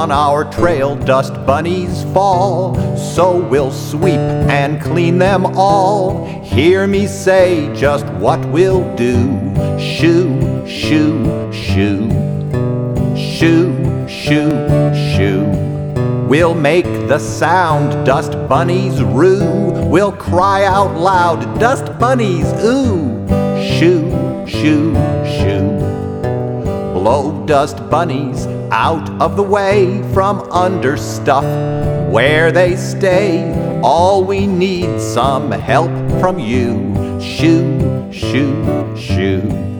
On our trail dust bunnies fall, so we'll sweep and clean them all. Hear me say just what we'll do. Shoo, shoo, shoo. Shoo, shoo, shoo. We'll make the sound dust bunnies roo. We'll cry out loud, dust bunnies ooh. Shoo, shoo, shoo. Blow dust bunnies out of the way from under stuff where they stay. All we need some help from you. Shoo, shoo, shoo.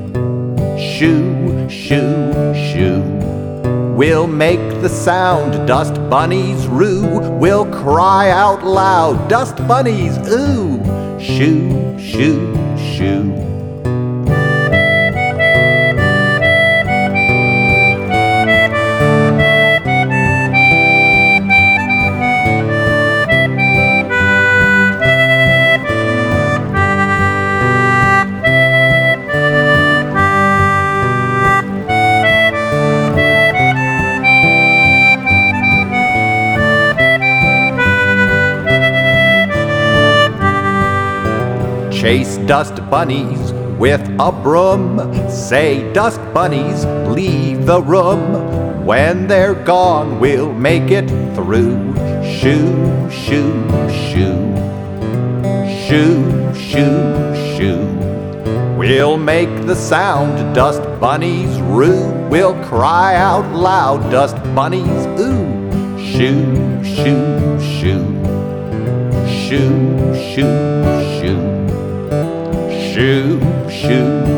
Shoo, shoo, shoo. We'll make the sound dust bunnies roo. We'll cry out loud, dust bunnies ooh. Shoo, shoo, shoo. Chase dust bunnies with a broom. Say, dust bunnies, leave the room. When they're gone, we'll make it through. Shoo, shoo, shoo. Shoo, shoo, shoo. We'll make the sound dust bunnies roo. We'll cry out loud, dust bunnies ooh. Shoo, shoo, shoo. Shoo, shoo, shoo. Shoo, shoo,